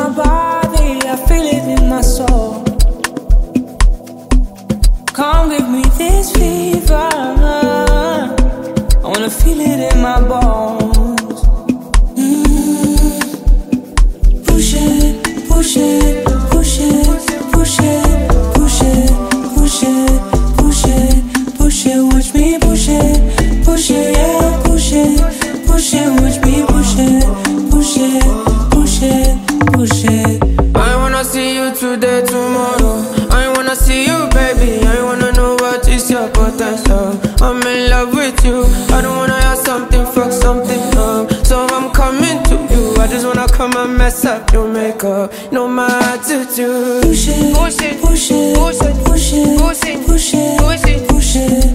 my body, I feel it in my soul. Come give me this fever, I wanna feel it in my bones. Push it, push it, push it, push it, push it, push it, push it, push it, watch me push it, push it, yeah, push it, push it, watch me push it, push it, push it, push it. I wanna see you today, tomorrow. I wanna see you, baby. I wanna know what is your potential. I'm in love with you. I don't wanna have something, fuck something up. So I'm coming to you. I just wanna come and mess up your makeup. Know my attitude. Push it, push it, push it, push it, push it, push it, push it.